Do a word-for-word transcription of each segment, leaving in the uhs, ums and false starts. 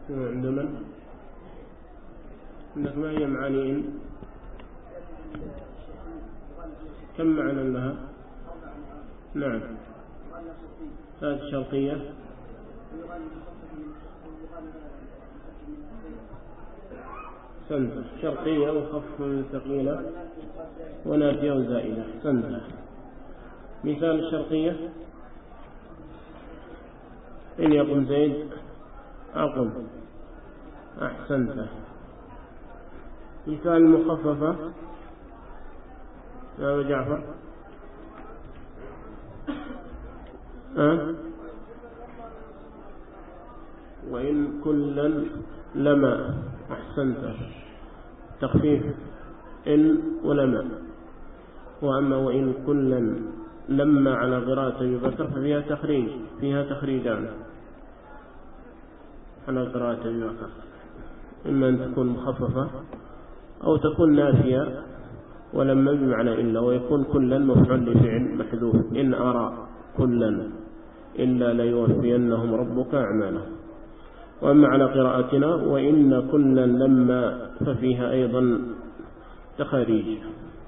عند من؟ عندك ما هي معاني إن؟ كم معنى لها؟ نعم هذه شرطية سنة شرطية وخف من ثقيلة ونافية وزائدة سنة. مثال الشرطية إن يقم زيد أقم أحسنت. مثال المخففة يا أبو جعفر أه؟ وإن كلا لما أحسنت تخفيف إن ولما. وأما وإن كلا لما على قراءة أبي بكر ففيها تخريج فيها تخريجان على قراءة أبي بكر، إما أن تكون مخففة أو تكون نافية ولما بمعنى إلا، ويكون كلا مفعول لفعل محذوف إن أرى كلا إلا ليوفينهم ربك أعمالهم. وأما على قراءتنا وإن كلا لما ففيها أيضا تخاريج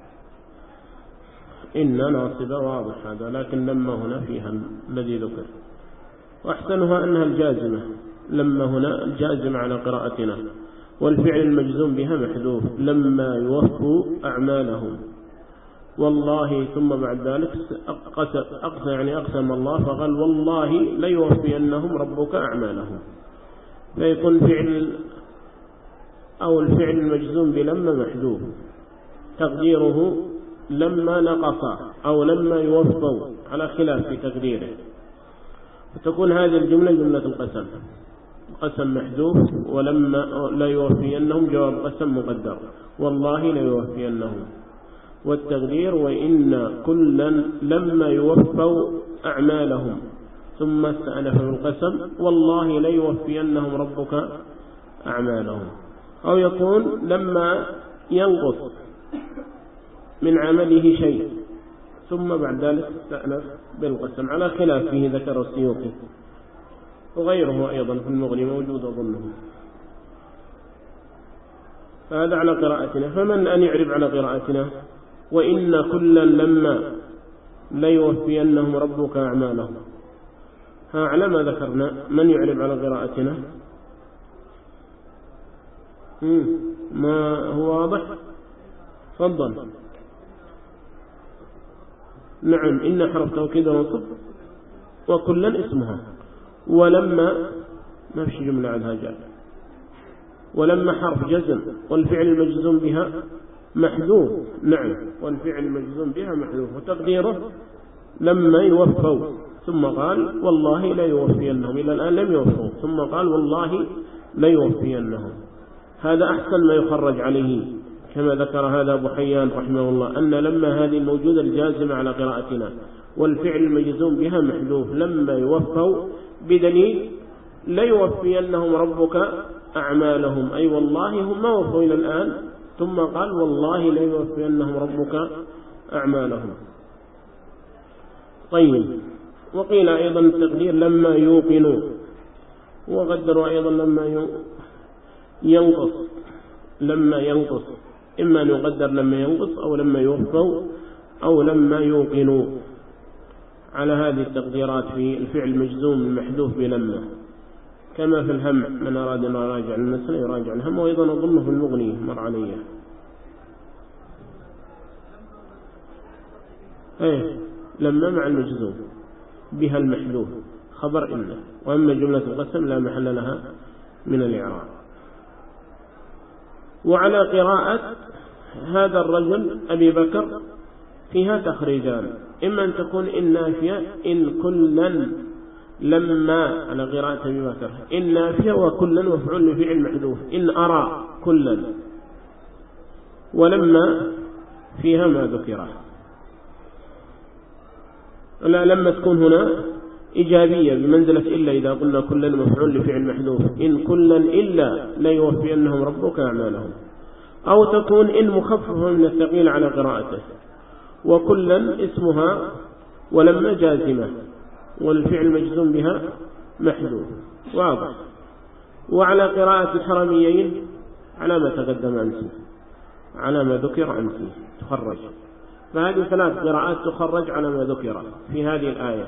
إن ناصبة واضح هذا، لكن لما هنا فيها الذي ذكر. وأحسنها أنها الجازمة، لما هنا الجازمة على قراءتنا، والفعل المجزوم بها محذوف لما يوفوا أعمالهم. والله ثم بعد ذلك أقسم يعني أقسم الله فقال والله ليوفينهم ربك أعمالهم، فيكون فعل أو الفعل المجزوم بلما محذوف تقديره لما نقص أو لما يوفوا على خلاف في تقديره، فتكون هذه الجملة جملة القسم، قسم محذوف ولما لا يوفينهم جواب قسم مقدر والله لا يوفينهم، والتقدير وإن كلا لما يوفوا أعمالهم ثم استأنف بالقسم والله لا يوفينهم ربك أعمالهم. أو يكون لما ينقص من عمله شيء ثم بعد ذلك استأنف بالقسم على خلاف فيه ذكر السيوطي وغيره أيضا في المغني موجود أظنه. فهذا على قراءتنا. فمن أن يعرب على قراءتنا وإن كلا لما ليوفينهم ربك أعمالهم، ها على ما ذكرنا من يعرب على قراءتنا؟ ما هو واضح؟ تفضل. نعم إن حرف توكيد ونصب وكلا اسمها، ولما ما فيش جملة عنها جاء، ولما حرف جزم والفعل المجزوم بها محذوف. نعم والفعل المجزوم بها محذوف وتقديره لما يوفوا، ثم قال والله لا يوفينهم، إلى الآن لم يوفوا ثم قال والله لا يوفينهم. هذا أحسن ما يخرج عليه كما ذكر هذا أبو حيان رحمه الله، أن لما هذه الموجودة الجازمة على قراءتنا والفعل المجزوم بها محذوف لما يوفوا بدليل لا يوفينهم ربك أعمالهم، أي والله هم ما وفوا إلى الآن، ثم قال والله لا يوفينهم ربك أعمالهم. طيب وقيل أيضا التقدير لما يوقنوا، وقدروا أيضا لما ينقص لما ينقص إما أن يقدر لما ينقص أو لما يوفوا أو لما يوقنوا، على هذه التقديرات في الفعل المجزوم المحذوف بلما، كما في الهم من أراد أن يراجع المسألة يراجع الهم، وأيضا أظنه في المغني مر عليه. أيه لما مع المجزوم بها المحذوف خبر إنه، وأما جملة القسم لا محل لها من الإعراب. وعلى قراءة هذا الرجل أبي بكر فيها تخريجان، إما أن تكون إن نافية إن كلا لما على قراءة أبي بكر إن نافية وكلا مفعول لفعل محذوف إن أرى كلا، ولما فيها ما ذكره. لا لما تكون هنا إيجابية بمنزلة إلا، إذا قلنا كلا مفعول لفعل محذوف إن كلا إلا لا يوفينهم ربك أعمالهم. أو تكون إن مخففة من الثقيل على قراءته، وكلا اسمها ولما جازمة والفعل مجزوم بها محذوف واضح. وعلى قراءة الحرميين على ما تقدم أمس، على ما ذكر أمس تخرج. فهذه ثلاث قراءات تخرج على ما ذكر في هذه الآية.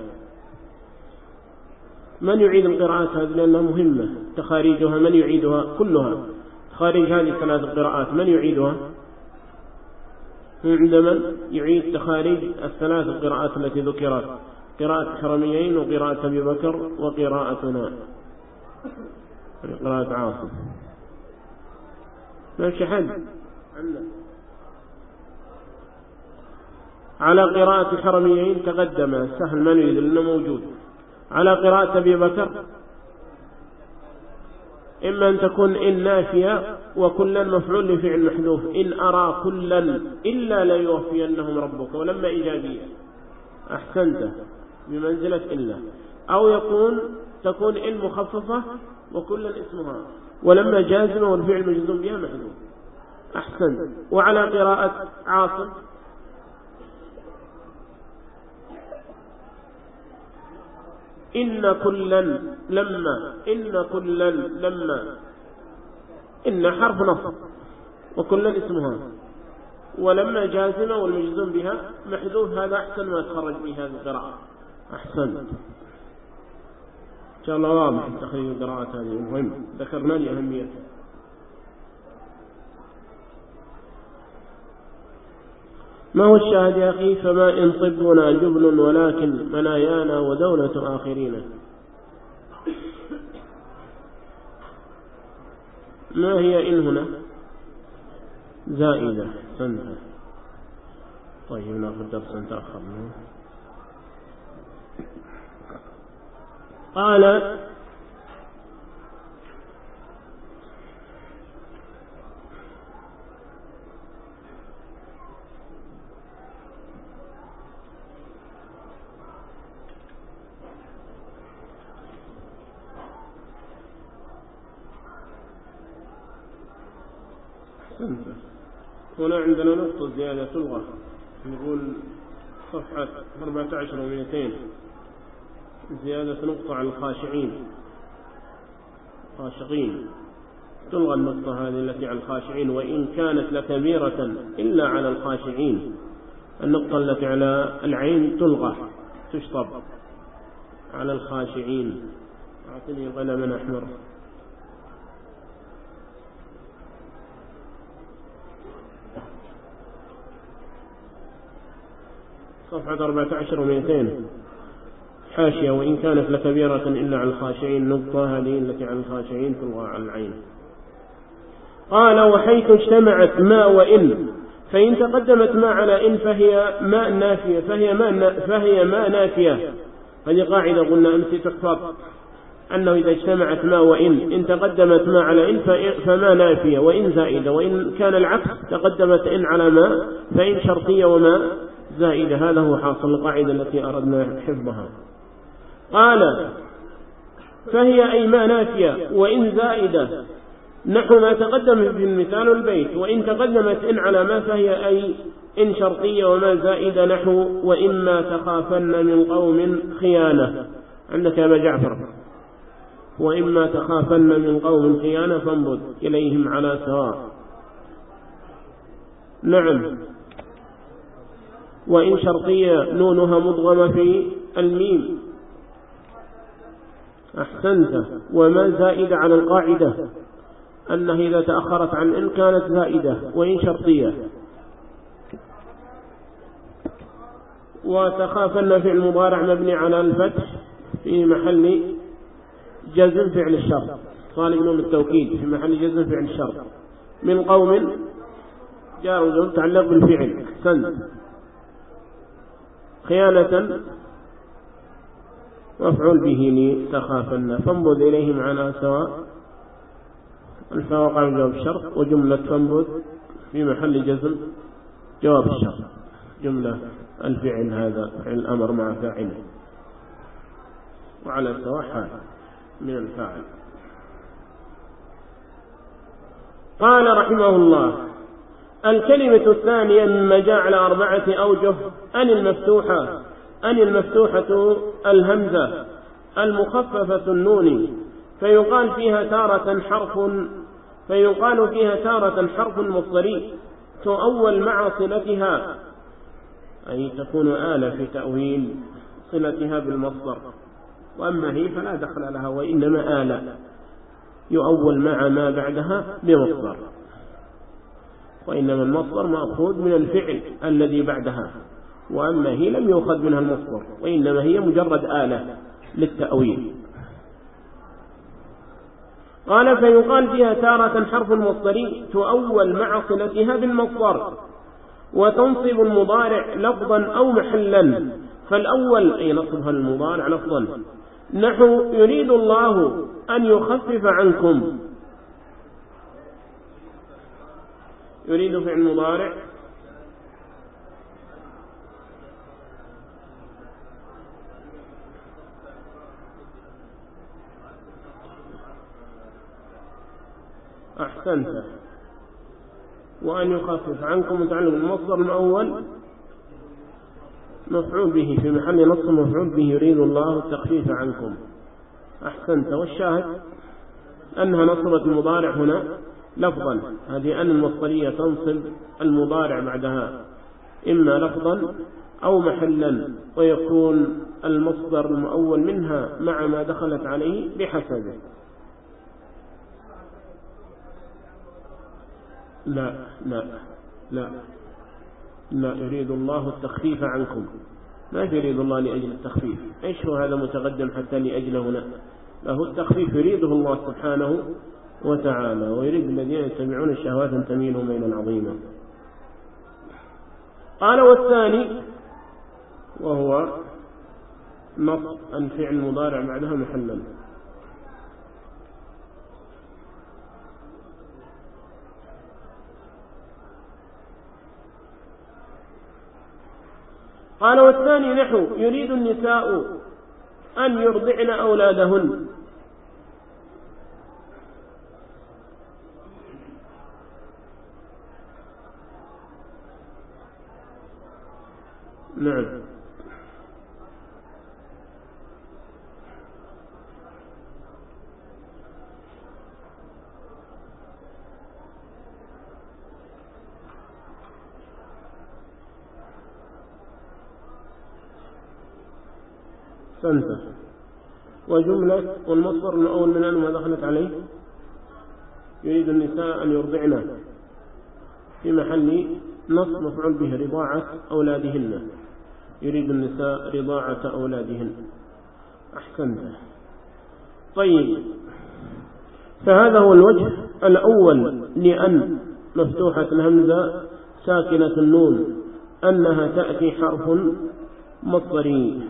من يعيد القراءات هذه لأنها مهمة تخاريجها؟ من يعيدها كلها؟ تخاريج هذه الثلاث قراءات من يعيدها؟ عندما يعيد تخاريج الثلاث القراءات التي ذكرت، قراءة الحرميين وقراءة أبي بكر وقراءتنا قراءة عاصم. ما في حد على قراءة الحرميين تقدم سهل من يريد لأنه موجود. على قراءة أبي بكر إما أن تكون إن نافية وكلا مفعول لفعل محذوف، إن أرى كلا إلا لا يوفينهم ربك، ولما إيجابية أحسنت بمنزلة إلا. أو يكون تكون إن مخففة وكلا اسمها ولما جازمة والفعل مجزوم بها محذوف أحسنت. وعلى قراءة عاصم إن كلا لما، إن كلا لما، إن حرف نصب وكلا اسمها ولما جازمة والمجزوم بها محذوف. هذا أحسن ما تخرج به هذه القراءة. أحسن إن شاء الله واضح تخريج القراءات هذه مهم، ذكرنا لي أهميتها. ما هو الشاهد يا أخي؟ فما إن طبنا جبن ولكن منايانا ودولة آخرين. ما هي إن هنا؟ زائدة سنة. طيب نأخذ درسا تأخر. قال هنا عندنا نقطة زيادة تلغى، نقول صفحة أربعة عشر ومئتين زيادة نقطة على الخاشعين خاشقين، تلغى النقطة هذه التي على الخاشعين وإن كانت لكبيرة إلا على الخاشعين. النقطة التي على العين تلغى تشطب على الخاشعين. أعطني قلما أحمر. صفحة أربعة عشر ومئتين حاشية وإن كانت لكبيرة إلا على الخاشعين، نقطة هذه التي على الخاشعين تلغى على العين. قال وحيث اجتمعت ما وإن، فإن تقدمت ما على إن فهي ما نافية، فهي ما فهي ما نافية. هذه قاعدة قلنا أمس تحفظ، أنه إذا اجتمعت ما وإن إن تقدمت ما على إن فما نافية وإن زائدة، وإن كان العكس تقدمت إن على ما فإن شرطية وما زائدة. هذا هو حاصل القاعدة التي أردنا حفظها. قال فهي أي ما نافية وإن زائدة نحو ما تقدم في المثال البيت. وإن تقدمت إن على ما فهي أي إن شرطية وما زائدة نحو وإما تخافن من قوم خيانة. عندك يا أبا جعفر وإما تخافن من قوم خيانة فانبذ إليهم على سواء. نعم. وإن شرطية نونها مضغمة في الميم. أحسنت. وما زائدة على القاعدة أنه إذا تأخرت عن إن كانت زائدة وإن شرطية. وتخافن فعل مضارع مبني على الفتح في محل جزم فعل الشرط، صالح نون التوكيد في محل جزم فعل الشرط. من قوم جار وجواب تعلق بالفعل. أحسنت. خيانة مفعول به لتخافن فانبذ إليهم على سواء. الفاء وقع جواب الشرط، وجملة فانبذ في محل جزم جواب الشرط. جملة الفعل هذا فعل الأمر مع فاعله وعلى سواء حال من الفاعل. قال رحمه الله الكلمة الثانية مما جاء على أربعة أوجه: أن المفتوحة أن المفتوحة الهمزة المخففة النون فيقال فيها تارة حرف فيقال فيها تارة حرف مصدري تؤول مع صلتها، أي تكون آلة في تأويل صلتها بالمصدر، وأما هي فلا دخل لها وإنما آلة يؤول مع ما بعدها بمصدر، وإنما المصدر مأخوذ من الفعل الذي بعدها، وأما هي لم يؤخذ منها المصدر وإنما هي مجرد آلة للتأويل. قال فيقال فيها تارة حرف مصدري تؤول مع صلتها بالمصدر وتنصب المضارع لفظا أو محلا، فالأول أي نصبها المضارع لفظا، نحو يريد الله أن يخفف عنكم، يريد فعل مضارع أحسنت، وأن يخفف عنكم متعلق المصدر الأول مفعول به في محل نصب مفعول به يريد الله التخفيف عنكم. أحسنت، والشاهد أنها نصبت المضارع هنا لفظا، هذه أن المصدرية تنصب المضارع بعدها إما لفظا أو محلا، ويكون المصدر المؤول منها مع ما دخلت عليه بحسبه. لا لا لا لا يريد الله التخفيف عنكم، ما يريد الله لأجل التخفيف، إيش هو هذا متقدم حتى لأجله هنا، له التخفيف يريده الله سبحانه وتعالى، ويريد الذين يتبعون الشهوات أن تميلوا ميلا عظيما. قال والثاني وهو نصب أن فعل مضارع بعدها محلا. قال والثاني نحو يريد النساء أن يرضعن أولادهن، نعم سنته. وجملة والمصدر الأول من أن ما دخلت عليه يريد النساء أن يرضعن في محل نصب مفعول به رضاعة أولادهن، يريد النساء رضاعة أولادهن. أحسنت. طيب، فهذا هو الوجه الأول لأن مفتوحة الهمزة ساكنة النون أنها تأتي حرف مصدري،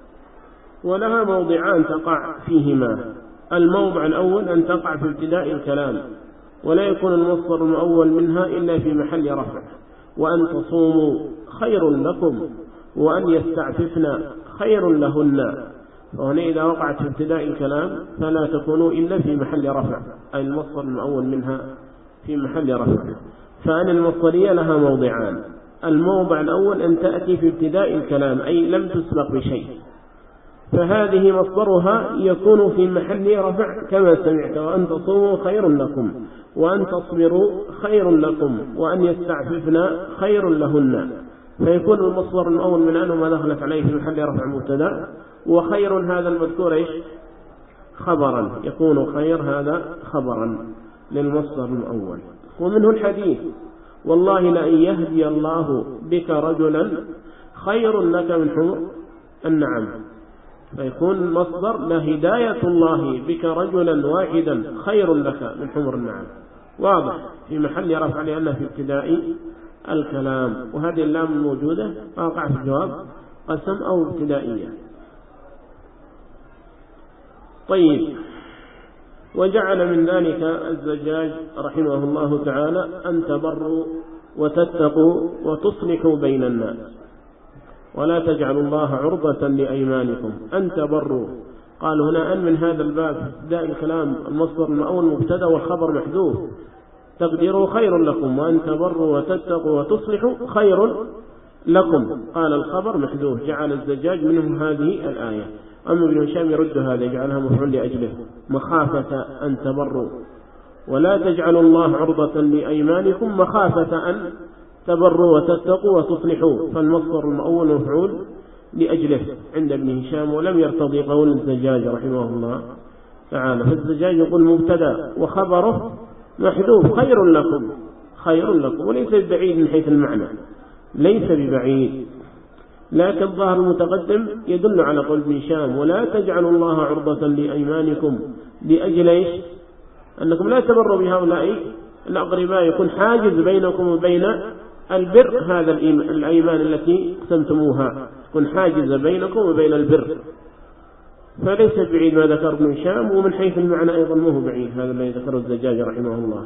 ولها موضعان تقع فيهما. الموضع الأول أن تقع في ابتداء الكلام، ولا يكون المصدر المؤول منها إلا في محل رفع، وأن تصوموا خير لكم وأن يستعففن خير لهن، وهنا إذا وقعت في ابتداء الكلام فلا تكون إلا في محل رفع، أي المصدر المؤول منها في محل رفع. فأن المصدرية لها موضعان، الموضع الأول أن تأتي في ابتداء الكلام أي لم تسبق بشيء، فهذه مصدرها يكون في محل رفع كما سمعت، وأن تصوموا خير لكم وأن تصبروا خير لكم وأن يستعففن خير لهن، فيكون المصدر الأول من أنه ما دخلت عليه في محل رفع مبتدأ، وخير هذا المذكور إيش خبرا، يكون خير هذا خبرا للمصدر الأول. ومنه الحديث والله لأن يهدي الله بك رجلا خير لك من حمر النعم، فيكون مصدر لهداية الله بك رجلا واحدا خير لك من حمر النعم، واضح في محل رفع لأنه في ابتداء الكلام، وهذه اللام الموجودة واقع في الجواب قسم أو ابتدائية. طيب، وجعل من ذلك الزجاج رحمه الله تعالى أن تبروا وتتقوا وتصلحوا بين الناس، ولا تجعلوا الله عرضة لأيمانكم أن تبروا. قال هنا أن من هذا الباب في ابتداء الكلام المصدر الأول مبتدأ والخبر محذوف، تقديره خير لكم، وأن تبروا وتتقوا وتصلحوا خير لكم، قال الخبر محذوف، جعل الزجاج منه هذه الآية. أما ابن هشام يرد هذا يجعلها مفعول لأجله مخافة أن تبروا، ولا تجعلوا الله عرضة لأيمانكم مخافة أن تبروا وتتقوا وتصلحوا، فالمصدر المؤول مفعول لأجله عند ابن هشام، ولم يرتضي قول الزجاج رحمه الله تعالى. فالزجاج يقول مبتدا وخبره محذوف خير لكم، خير لكم، وليس ببعيد من حيث المعنى، ليس ببعيد، لكن ظاهر المتقدم يدل على قول ابن هشام ولا تجعلوا الله عرضة لأيمانكم لأجل إيش؟ أنكم لا تبروا بهؤلاء الأقرباء، يكون حاجز بينكم وبين البر، هذا الأيمان التي قسمتموها يكون حاجز بينكم وبين البر، فليس بعيد ما ذكر ابن هشام، ومن حيث المعنى أيضا ما هو بعيد هذا الذي ذكره الزجاج رحمه الله.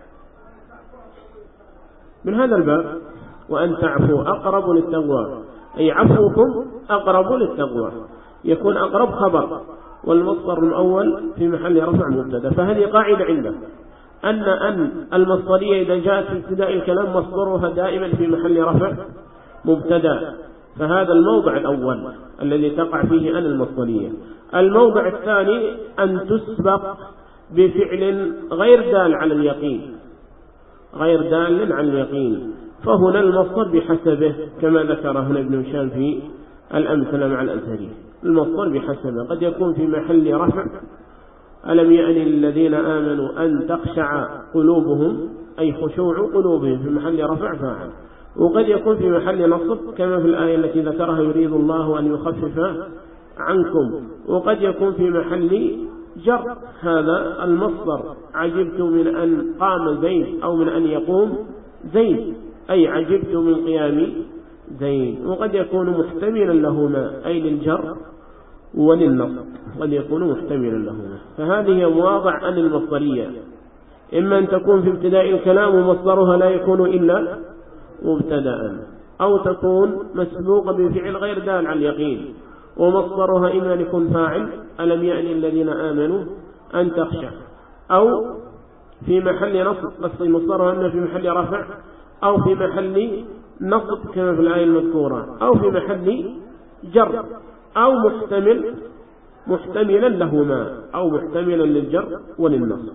من هذا الباب وأن تعفوا أقرب للتقوى، أي عفوكم أقرب للتقوى، يكون أقرب خبر، والمصدر الأول في محل رفع مبتدا. فهذه قاعدة عنده أن أن المصدرية إذا جاءت في ابتداء الكلام مصدرها دائما في محل رفع مبتدا، فهذا الموضع الأول الذي تقع فيه أن المصدرية. الموضع الثاني أن تسبق بفعل غير دال على اليقين، غير دال على اليقين، فهنا المصدر بحسبه كما ذكر هنا ابن هشام في الأمثلة مع الأزهري. المصدر بحسبه قد يكون في محل رفع ألم يأن للذين آمنوا أن تخشع قلوبهم، أي خشوع قلوبهم في محل رفع فاعل، وقد يكون في محل نصب كما في الآية التي ذكرها يريد الله أن يخفف عنكم، وقد يكون في محل جر، هذا المصدر عجبت من أن قام زيد أو من أن يقوم زيد، أي عجبت من قيام زيد. وقد يكون محتملا لهما أي للجر وللنصب، قد يكون محتملا لهما، فهذه مواضع أن المصدرية إما أن تكون في ابتداء الكلام ومصدرها لا يكون إلا مبتدأ، أو تكون مسبوقة بفعل غير دال على اليقين ومصدرها إما أن يكون فاعل ألم يأن الذين آمنوا أن تخشع، أو في محل نصب قصد مصدرها أن في محل رفع، أو في محل نصب كما في الآية المذكورة، أو في محل جر، أو محتمل محتملا لهما، أو محتملا للجر وللنصب.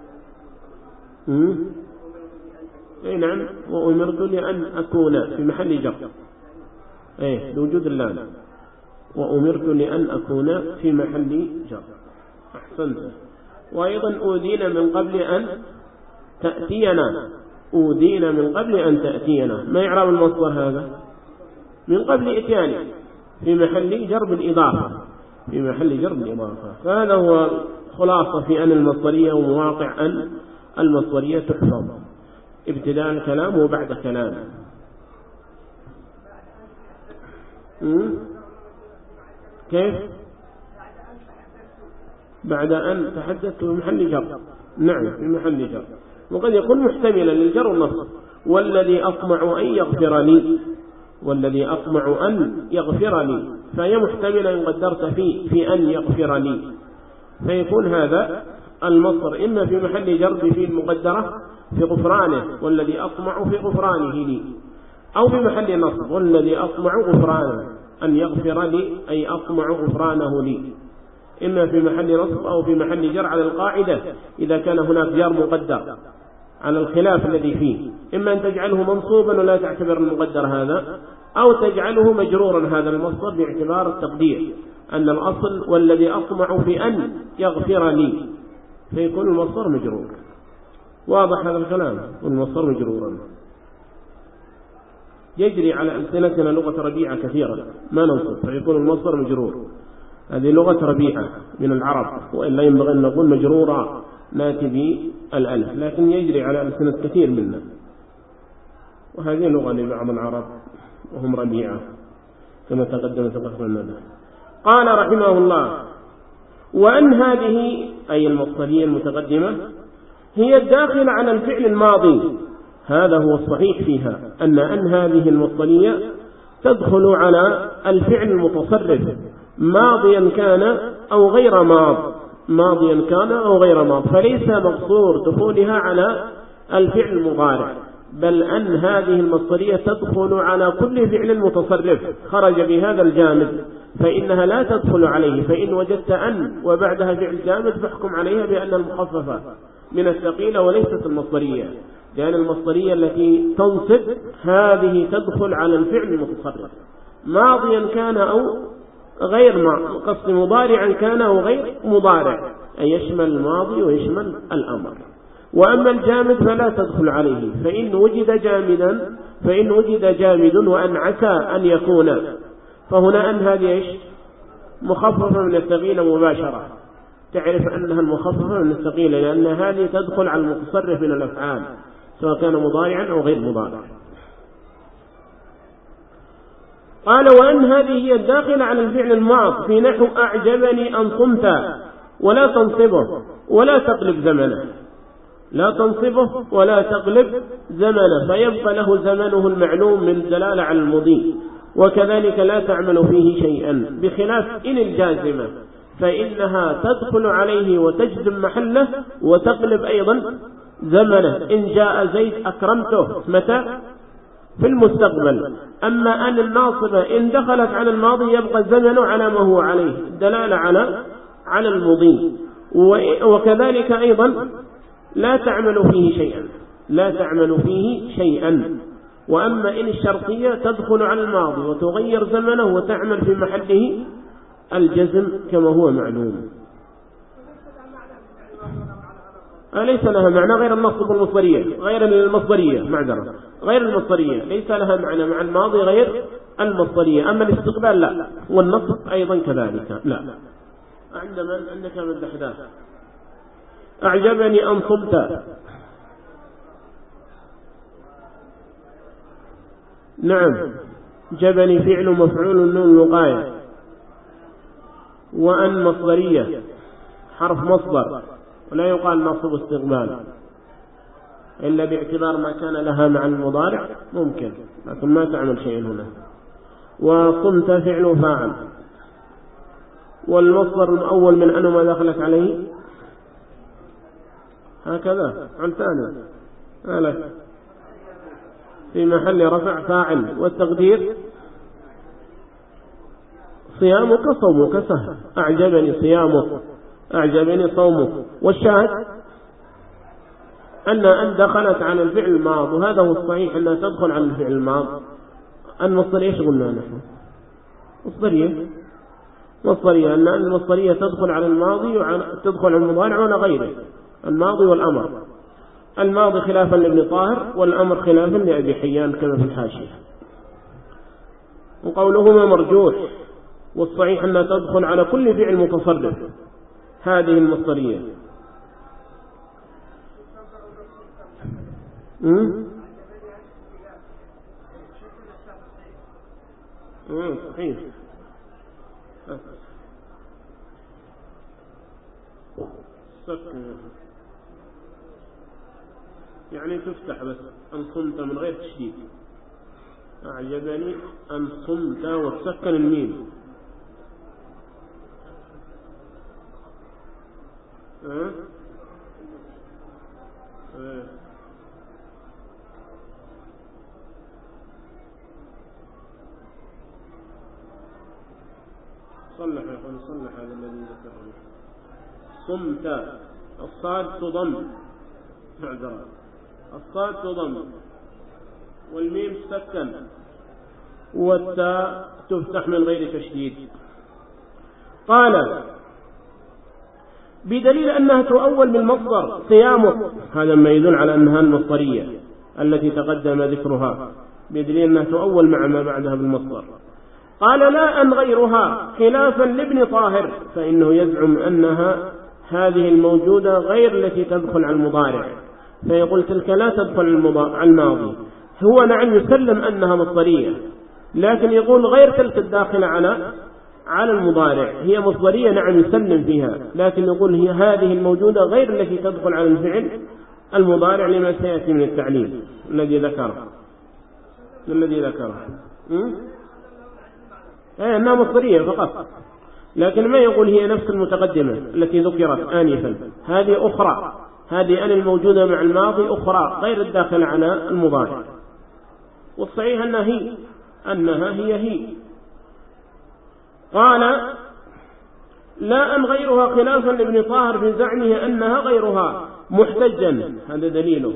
أي نعم، وأمرت لأن أكون في محل جر، أي لوجود اللام، وأمرت لأن أكون في محل جر. أحسنت. وأيضا أودينا من قبل أن تأتينا، أودينا من قبل أن تأتينا، ما يعرف المصدر هذا؟ من قبل إتياني، في محل جر بالإضافة، في محل جر بالإضافة. فهذا هو خلاصة في أن المصدرية ومواقع أن المصدرية تحفظ ابتداء الكلام وبعد كلام. كيف؟ بعد أن تحدثت في محل جر، نعم في محل جر، وقد يكون محتملا للجر والنصب. والذي أطمع أن يغفر لي، والذي أطمع أن يغفر لي، فهي محتملة إن قدرت في في أن يغفر لي، فيكون هذا المصدر إما في محل جر في المقدرة في غفرانه، والذي أطمع في غفرانه لي، أو في محل نصب والذي أطمع غفرانه أن يغفر لي، أي أطمع غفرانه لي، إما في محل نصب أو في محل جر على القاعدة إذا كان هناك جار مقدر على الخلاف الذي فيه، إما أن تجعله منصوبا ولا تعتبر المقدر هذا، أو تجعله مجرورا هذا المصدر باعتبار التقدير أن الأصل والذي أطمع في أن يغفر لي، فيكون المصدر مجرور. واضح هذا الكلام؟ والمصدر مجرورا. يجري على ألسنتنا لغة ربيعة كثيرا ما ننصب، فيكون المصدر مجرور. هذه لغة ربيعة من العرب، وإلا ينبغي أن نقول مجرورة ناتي بالألف، لكن يجري على ألسنة كثير منا، وهذه لغة لبعض العرب وهم ربيعة كما تقدم تقدم. قال رحمه الله: وأن هذه أي المصدرية المتقدمة هي الداخلة على الفعل الماضي، هذا هو الصحيح فيها، أن أن هذه المصدرية تدخل على الفعل المتصرف ماضيا كان أو غير ماض، ماضيا كان أو غير ماض، فليس مقصور دخولها على الفعل المضارع، بل أن هذه المصدرية تدخل على كل فعل متصرف خرج بهذا الجانب، فإنها لا تدخل عليه. فإن وجدت أن وبعدها فعل جامد فاحكم عليها بأن المخففة من الثقيلة وليست المصدرية، لأن المصدرية التي تنصب هذه تدخل على الفعل المتصرف ماضيا كان أو غير ماضي، قصد مضارعا كان أو غير مضارع، أي يشمل الماضي ويشمل الأمر. وأما الجامد فلا تدخل عليه. فإن وجد جامدا فإن وجد جامد وأن عسى أن يكون، فهنا أن هذه إيش؟ مخففة من الثقيلة مباشرة، تعرف أنها المخففة من الثقيلة لأن هذه تدخل على المتصرف من الأفعال سواء كان مضارعا أو غير مضارع. قال وأن هذه هي الداخلة على الفعل الماض في نحو أعجبني أن صمت، ولا تنصبه ولا تقلب زمنه، لا تنصبه ولا تقلب زمنه، فيبقى له زمنه المعلوم من الدلالة على المضي، وكذلك لا تعمل فيه شيئا، بخلاف إن الجازمة فإنها تدخل عليه وتجزم محله وتقلب أيضا زمنه. إن جاء زيد أكرمته متى؟ في المستقبل. أما أن الناصبة إن دخلت على الماضي يبقى الزمن على ما هو عليه، الدلالة على على المضي. وكذلك أيضا لا تعمل فيه شيئا، لا تعمل فيه شيئا. وأما إن الشرطية تدخل على الماضي وتغير زمنه وتعمل في محله الجزم كما هو معلوم. ليس لها معنى غير النصب المصدرية، غير المصدرية معذرة غير المصدرية ليس لها معنى مع الماضي غير المصدرية. أما الاستقبال لا، والنصب أيضا كذلك لا. عندما عندك من الأحداث أعجبني أن صمت، نعم جبني فعل مفعول نون الوقاية، وأن مصدرية حرف مصدر ولا يقال نصب استقبال إلا باعتبار ما كان لها مع المضارع ممكن، لكن ما تعمل شيء هنا. وصمت فعل فاعل، والمصدر الأول من أنه ما دخلت عليه هكذا عن ثاني ألف في محل رفع فاعل، والتقدير صيامك صومك سهل، أعجبني صيامك أعجبني صومك. والشاهد أن أن دخلت على الفعل الماضي، وهذا هو الصحيح أنها تدخل على الفعل الماضي. المصدرية ايش قلنا نحن؟ مصدرية مصدرية أن المصدرية تدخل على الماضي وتدخل على المضارع ولا غيره، الماضي والأمر. الماضي خلافا لابن طاهر، والأمر خلافا لأبي حيان كما في الحاشية. وقولهما مرجوح، والصحيح أنها تدخل على كل فعل متصرف هذه المصدرية. امم امم صحيح. سكن يعني تفتح بس، أن صمت من غير تشديد. أعجبني أن صمت وتسكن الميم. أه؟ أه. صلح يا أخوان، صلح هذا الذي ذكره. صمت الصاد تضم، معذرة الصاد تضم والميم تسكن والتاء تفتح من غير تشديد. قال بدليل أنها تؤول بالمصدر صيامك، هذا ما يدل على أنها المصدرية التي تقدم ذكرها، بدليل أنها تؤول مع ما بعدها بالمصدر. قال لا أن غيرها خلافا لابن طاهر، فإنه يزعم أنها هذه الموجودة غير التي تدخل على المضارع، فيقول تلك لا تدخل على الماضي. هو نعم يسلم أنها مصدرية، لكن يقول غير تلك الداخلة على على المضارع، هي مصدرية نعم يسلم فيها، لكن يقول هي هذه الموجودة غير التي تدخل على الفعل المضارع لما سيأتي من التعليل الذي ذكره الذي ذكره ايه انها مصدرية فقط، لكن ما يقول هي نفس المتقدمة التي ذكرت آنفا، هذه أخرى، هذه أن الموجودة مع الماضي أخرى غير الداخل على المضارع. والصحيح أنها هي أنها هي هي قال لا أن غيرها خلافا لابن طاهر في زعمه أنها غيرها، محتجا هذا دليله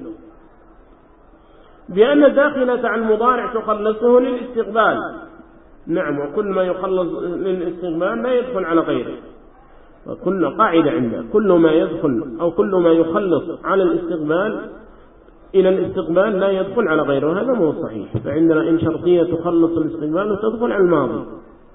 بأن الداخلة على المضارع تخلصه للاستقبال. نعم، وكل ما يخلص للاستقبال لا يدخل على غيره، وكل قاعدة عنده كل ما يدخل أو كل ما يخلص على الاستقبال إلى الاستقبال لا يدخل على غيره، هذا مو صحيح. فعندنا إن شرطية تخلص الاستقبال وتدخل على الماضي،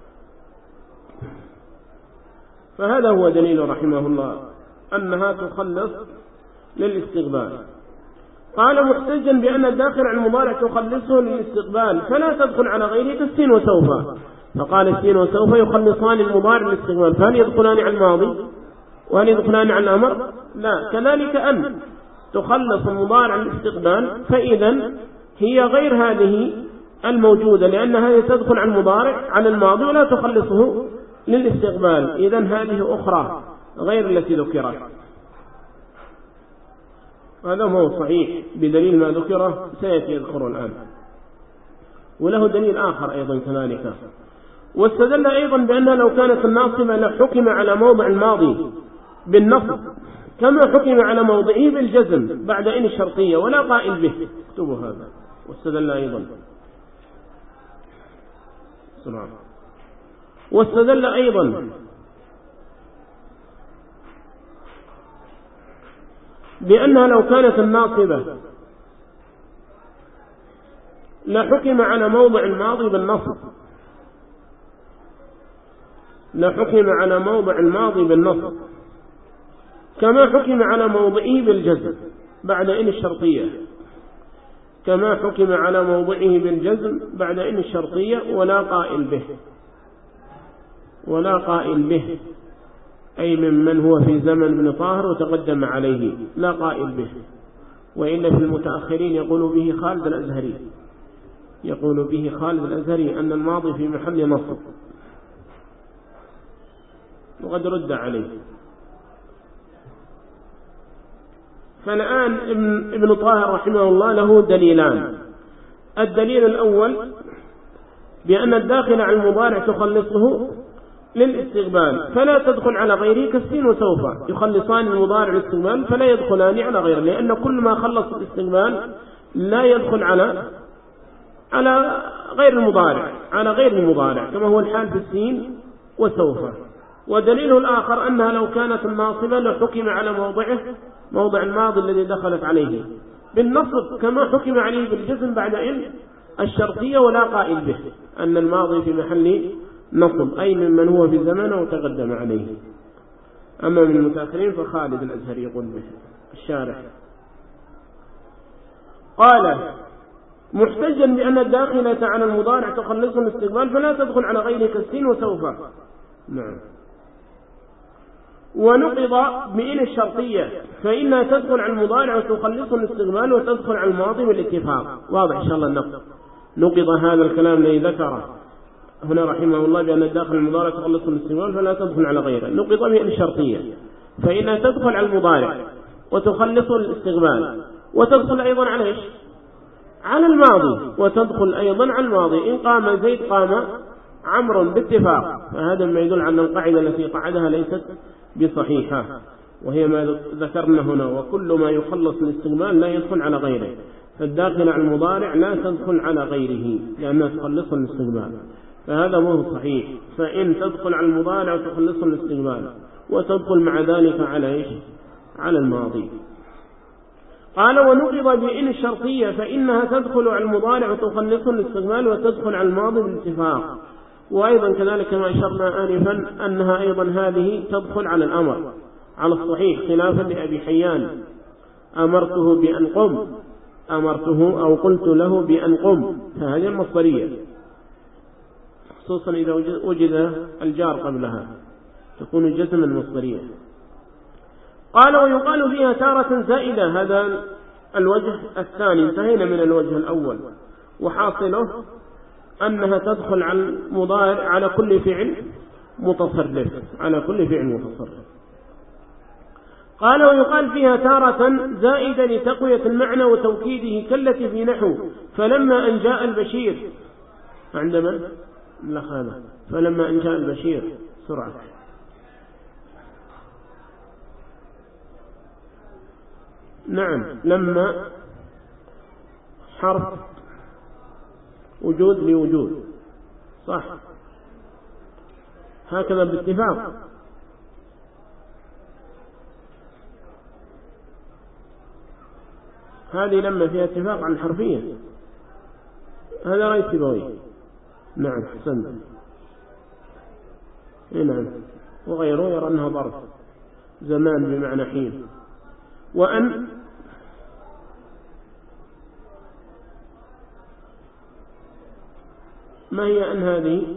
فهذا هو دليل رحمه الله أنها تخلص للاستقبال. قال محتجا بأن الداخل على المضارع تخلصه للاستقبال فلا تدخل على غيره كالسين وسوف، فقال السين وسوف يخلصان المضارع للاستقبال، فهل يدخلان على الماضي وهل يدخلان على الأمر؟ لا. كذلك أن تخلص المضارع للاستقبال، فإذا هي غير هذه الموجودة، لأن هذه تدخل على المضارع على الماضي ولا تخلصه للاستقبال، إذن هذه أخرى غير التي ذكرت. هذا هو صحيح بدليل ما ذكره سيأتي يذكره الآن، وله دليل آخر أيضا كذلك. واستدل أيضا بأنها لو كانت الناصبة لحكم على موضع الماضي بالنصب كما حكم على موضعه بالجزم بعد إن الشرطية ولا قائل به. اكتبوا هذا. واستدل أيضا سلام. واستدل أيضا بأنها لو كانت الناصبة لحكم على موضع الماضي بالنصب لحكم على موضع الماضي بالنصب كما حكم على موضعه بالجزم بعد إن الشرطية كما حكم على موضعه بالجزم بعد إن الشرطية ولا قائل به ولا قائل به أي ممن هو في زمن ابن طاهر وتقدم عليه، لا قائل به. وإلا في المتأخرين يقول به خالد الأزهري يقول به خالد الأزهري أن الماضي في محل نصب، وقد رد عليه. فالآن ابن, ابن طاهر رحمه الله له دليلان. الدليل الأول بأن الداخل على المضارع تخلصه للاستقبال فلا تدخل على غيره كالسين وسوف يخلصان المضارع للاستقبال فلا يدخلان على غيره، لأن كل ما خلص الاستقبال لا يدخل على على غير المضارع على غير المضارع كما هو الحال في السين وسوف. ودليله الآخر أنها لو كانت الناصبة لحكم على موضعه موضع الماضي الذي دخلت عليه بالنصب كما حكم عليه بالجزم بعد إن الشرطية ولا قائل به أن الماضي في محل نصب أي ممن هو في زمنه وتقدم عليه. أما من المتأخرين فخالد الأزهري يقول به الشارح. قال محتجا بأن الداخلة على المضارع تخلصه الاستقبال فلا تدخل على غيره كالسين وسوف. نعم. ونقض بإن الشرطية فإنها تدخل على المضارع وتخلصه الاستقبال وتدخل على الماضي بالاتفاق. واضح إن شاء الله النقض. نقض هذا الكلام الذي ذكره هنا رحمه الله بأن الداخل المضارع تخلصه الاستقبال فلا تدخل على غيره. نقض بإن الشرطية فإنها تدخل على المضارع وتخلصه الاستقبال وتدخل أيضا على إيش؟ على الماضي وتدخل أيضا على الماضي. إن قام زيد قام عمرو باتفاق، فهذا ما يدل على القاعدة التي قعدها ليست بصحيحة، وهي ما ذكرنا هنا وكل ما يخلص الاستقبال لا يدخل على غيره. فالداخل على المضارع لا تدخل على غيره لأنها تخلصه الاستقبال، فهذا مو صحيح. فإن تدخل على المضارع وتخلصه الاستقبال وتدخل مع ذلك على إيش؟ على الماضي. قال ونقض بإن الشرطية فإنها تدخل على المضارع وتخلصه الاستقبال وتدخل على الماضي بالاتفاق. وأيضا كذلك ما أشرنا آنفا أنها أيضا هذه تدخل على الأمر على الصحيح خلافا لأبي حيان أمرته بأن قم أمرته أو قلت له بأن قم، فهذه المصدرية خصوصا إذا وجد الجار قبلها تكون جزما مصدرية. قال ويقال فيها تارة زائدة، هذا الوجه الثاني، انتهينا من الوجه الأول، وحاصله أنها تدخل على المضارع على كل فعل متصرف على كل فعل متصرف. قال ويقال فيها تارة زائدة لتقوية المعنى وتوكيده كالتي في نحو فلما أن جاء البشير عند من؟ لخانة. فلما أن جاء البشير سرعة. نعم لما حرف وجود لوجود صح هكذا باتفاق. هذه لما فيها اتفاق عن الحرفية هذا غير سبوي. نعم حسنت. نعم وغيره يرى أنها ظرف زمان بمعنى حين. وأن ما هي أن هذه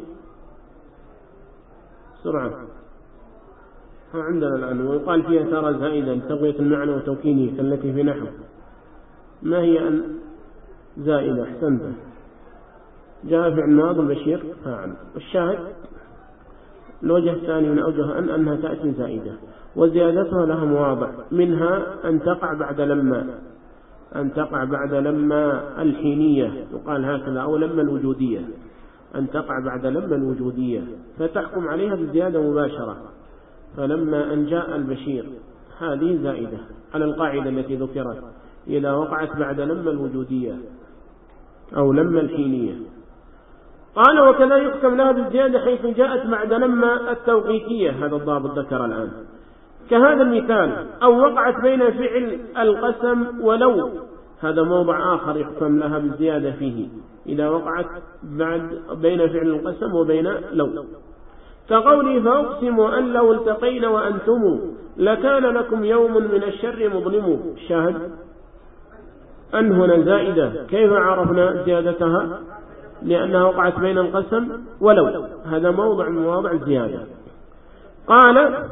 سرعة عندنا الآن ويقال فيها ترى زائدة لتقوية المعنى وتوكيده كالتي في نحو. ما هي أن زائدة؟ أحسنت. جاء فعل ماضي البشير فاعل. الشاهد الوجه الثاني من أوجه أن أنها تأتي زائدة وزيادتها لها مواضع منها أن تقع بعد لما أن تقع بعد لما الحينية يقال هكذا أو لما الوجودية أن تقع بعد لما الوجودية فتحكم عليها بالزيادة مباشرة. فلما أن جاء البشير هذه زائدة على القاعدة التي ذكرت إذا وقعت بعد لما الوجودية أو لما الحينية. قال وكذا يحكم لها بالزيادة حيث جاءت بعد لما التوقيتية. هذا الضابط ذكر الآن كهذا المثال أو وقعت بين فعل القسم ولو. هذا موضع آخر يحكم لها بالزيادة فيه إذا وقعت بعد بين فعل القسم وبين لو كقولي فأقسم أن لو التقينا وأنتم لكان لكم يوم من الشر مظلم. الشاهد أن هنا زائدة. كيف عرفنا زيادتها؟ لأنها وقعت بين القسم ولو. هذا موضع من مواضع الزيادة. قال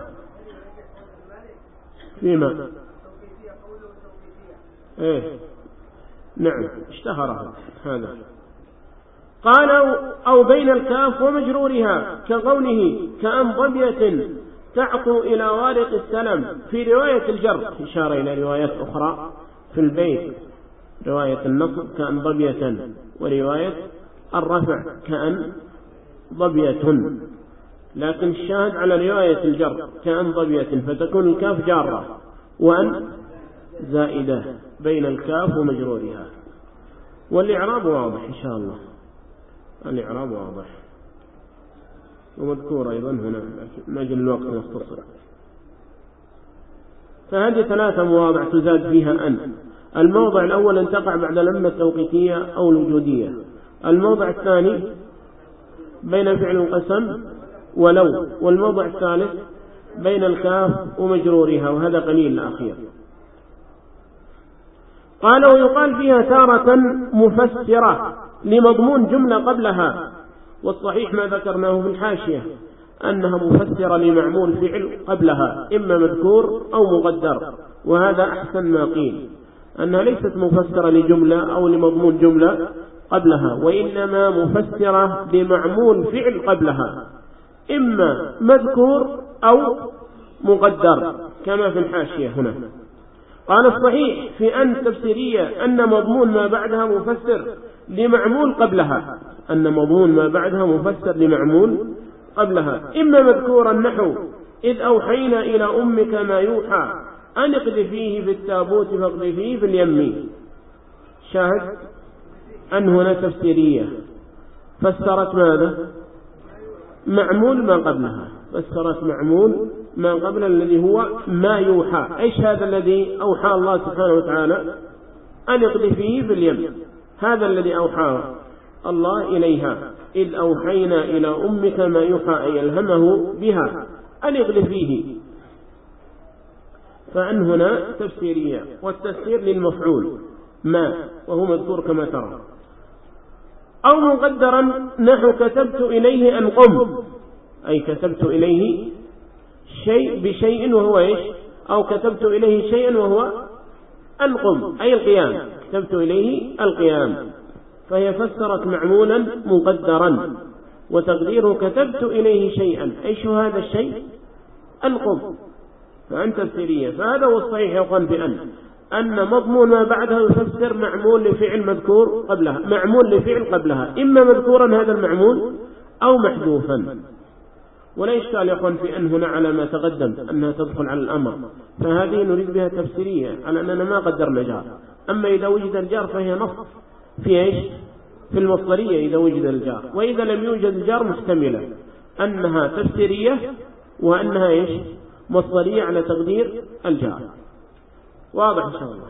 فيما إيه نعم اشتهر هذا. قال أو بين الكاف ومجرورها كقوله كأن ظبية تعطو إلى وارق السلم في رواية الجر إشارة إلى روايات أخرى في البيت رواية النصب كأن ظبية ورواية الرفع كأن ظبية لكن الشاهد على رواية الجر كأن ظبية فتكون الكاف جارة وأن زائدة بين الكاف ومجرورها. والإعراب واضح إن شاء الله. الإعراب واضح ومذكور أيضا هنا نجل الوقت نختصر. فهذه ثلاثة مواضع تزاد فيها أن. الموضع الأول أن تقع بعد لما التوقيتية أو الوجودية. الموضع الثاني بين فعل القسم ولو. والموضع الثالث بين الكاف ومجرورها وهذا قليل الأخير. قال ويقال فيها تارة مفسرة لمضمون جملة قبلها. والصحيح ما ذكرناه في الحاشية أنها مفسرة لمعمول فعل قبلها إما مذكور أو مقدر. وهذا أحسن ما قيل أنها ليست مفسرة لجملة أو لمضمون جملة قبلها وإنما مفسرة لمعمول فعل قبلها إما مذكور أو مقدر كما في الحاشية هنا. قال الصحيح في أن تفسيرية أن مضمون ما بعدها مفسر لمعمول قبلها أن مضمون ما بعدها مفسر لمعمول قبلها إما مذكورا نحو إذ أوحينا إلى أمك ما يوحى أن اقذفيه في التابوت فاقذفيه في اليم. شاهد أن هنا تفسيرية فسرت ماذا؟ معمول ما قبلها. فسرت معمول ما قبل الذي هو ما يوحى. إيش هذا الذي أوحى الله سبحانه وتعالى؟ أن اقذفيه في اليم. هذا الذي أوحى الله إليها إذ أوحينا إلى أمك ما يوحى أي ألهمه بها أن اقذفيه. فأن هنا تفسيرية والتفسير للمفعول ما وهو مذكور كما ترى. أو مقدرا نحو كتبت إليه أن قم أي كتبت إليه شيء بشيء وهو إيش؟ أو كتبت إليه شيئا وهو أن قم أي القيام. كتبت إليه القيام فهي فسرت معمولا مقدرا وتقديره كتبت إليه شيئا أي شو هذا الشيء؟ أن قم. فأنت تفسيرية. فهذا هو الصحيح يقال بأن أن مضمون ما بعدها يفسر معمول لفعل مذكور قبلها معمول لفعل قبلها إما مذكورا هذا المعمول أو محذوفا. ولا إشكال يا أخوان في أن هنا على ما تقدم أنها تدخل على الأمر، فهذه نريد بها تفسيرية على أننا ما قدرنا جار. أما إذا وجد الجار فهي نص في إيش؟ في المصدرية إذا وجد الجار، وإذا لم يوجد الجار محتملة أنها تفسيرية وأنها إيش؟ مصدرية على تقدير الجار. واضح إن شاء الله.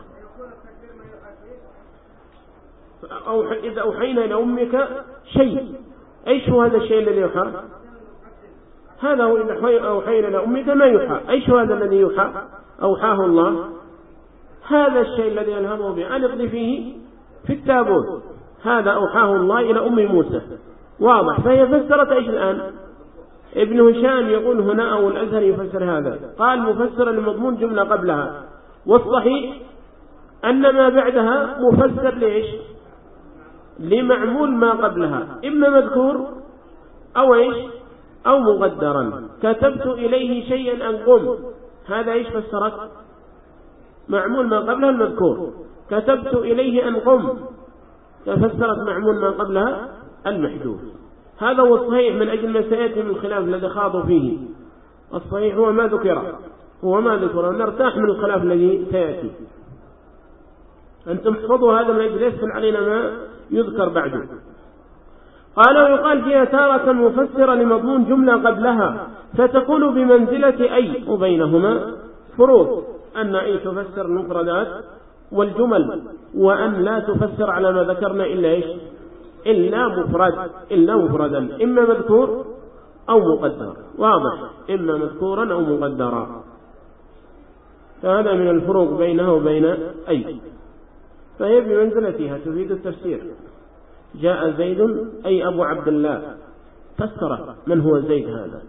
أو إذا أوحينا إلى أمك شيء، أيش هو هذا الشيء الذي يوحى؟ هذا هو إذا أوحينا إلى أمك ما يوحى. أيش هو هذا الذي يوحى؟ أوحاه الله، هذا الشيء الذي ألهمه به أن اقذ فيه في التابوت، هذا أوحاه الله إلى أم موسى. واضح. فهي فسرت إيش الآن؟ ابن هشام يقول هنا أو الأزهر يفسر هذا، قال مفسر لمضمون جملة قبلها، والصحيح أن ما بعدها مفسر ليش؟ لمعمول ما قبلها، إما مذكور أو إيش؟ أو مقدرا. كتبت إليه شيئا أن قم، هذا إيش فسرت؟ معمول ما قبلها المذكور. كتبت إليه أن قم، ففسرت معمول ما قبلها المحذوف. هذا هو الصحيح من أجل ما سيأتي من الخلاف الذي خاضوا فيه. الصحيح هو ما ذكر، هو ما ذكر، ونرتاح من الخلاف الذي سيأتي. أنتم احفظوا هذا من أجل يسهل علينا ما يذكر بعده. قال ويقال فيها تارة مفسرة لمضمون جملة قبلها، فتكون بمنزلة أي، وبينهما فروق، أن أي تفسر المفردات والجمل، وأن لا تفسر على ما ذكرنا إلا إيش؟ إلا مفرد، إلا مفردا، إما مذكور أو مقدر. واضح، إما مذكورا أو مقدرا. فهذا من الفروق بينها وبين أي، فهي بمنزلتها تفيد التفسير. جاء زيد أي أبو عبد الله، فسر من هو زيد هذا.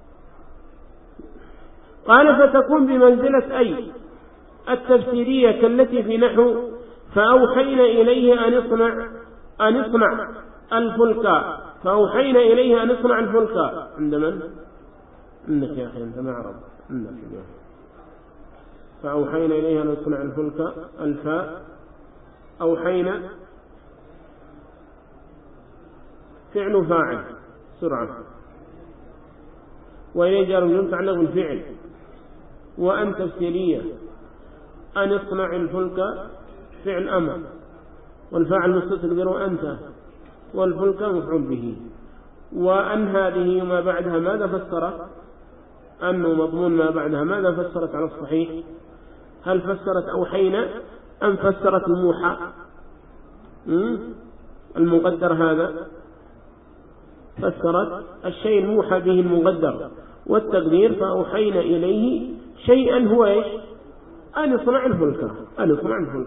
قال فتكون بمنزلة أي التفسيرية كالتي في نحو فأوحينا إليه أن يصنع أن يصنع الفلك، فأوحينا إليه أن يصنع الفلك. عند من؟ عندك يا أخي أنت ما عرب، عندك يا أخي. فأوحينا إليه أن يصنع الفلك، الفاء أوحينا فعل فاعل سرعة، وإليه جار مجرور متعلق بالفعل، وأن تفسيرية أن يصنع الفلك فعل أمر، والفاعل مستتر أنت، والفلك مفعول به. وأن هذه وما بعدها ماذا فسرت؟ أنه مضمون ما بعدها ماذا فسرت على الصحيح؟ هل فسرت أوحينا أم فسرت الموحى المقدر؟ هذا فسرت الشيء الموحى به المقدر، والتقدير فأوحينا إليه شيئا هو إيش؟ أن يصنع الفلك، أن يصنع الفلك.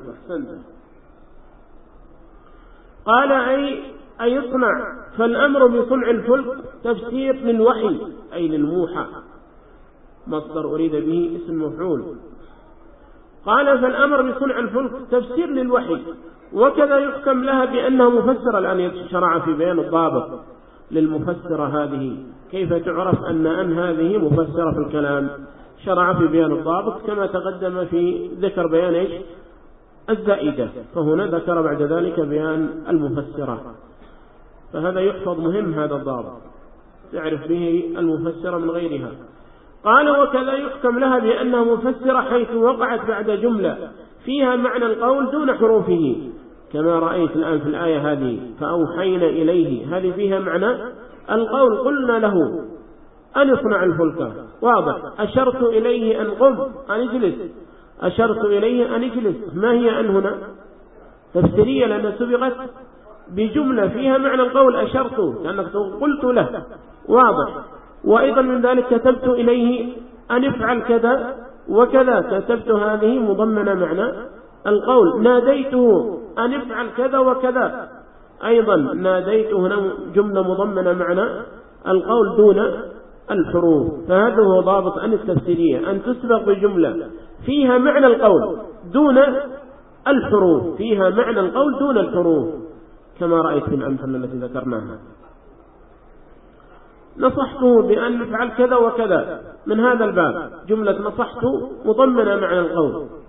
قال أي أي يصنع، فالأمر بصنع الفلك تفسير للوحي أي للموحى، مصدر أريد به اسم مفعول. قال فالأمر بصنع الفلك تفسير للوحي، وكذا يحكم لها بأنها مفسرة. الآن شرع في بيان الضابط للمفسرة هذه، كيف تعرف أن أن هذه مفسرة في الكلام؟ شرع في بيان الضابط كما تقدم في ذكر بيان إيش؟ الزائدة، فهنا ذكر بعد ذلك بيان المفسرة. فهذا يحفظ، مهم هذا الضابط، تعرف به المفسرة من غيرها. قال وكذا يحكم لها بأنها مفسرة حيث وقعت بعد جملة فيها معنى القول دون حروفه، كما رأيت الآن في الآية هذه فأوحينا إليه، هذه فيها معنى القول، قلنا له أن يصنع الفلك. واضح. أشرت إليه أن قم، أن اجلس، أشرت إليه أن اجلس. ما هي أن هنا؟ تفسيرية، لأنها سبقت بجملة فيها معنى القول، أشرت لأنك قلت له. واضح. وأيضا من ذلك كتبت إليه أن يفعل كذا وكذا، كتبت هذه مضمنة معنى القول. ناديته أن يفعل كذا وكذا، أيضا ناديته هنا جملة مضمنة معنى القول دون الحروف. فهذا هو ضابط أن التفسيرية، أن تسبق بجملة فيها معنى القول دون الحروف، فيها معنى القول دون الحروف، كما رأيت في الأمثلة التي ذكرناها. نصحته بأن نفعل كذا وكذا، من هذا الباب جملة نصحته مضمنة معنى القول،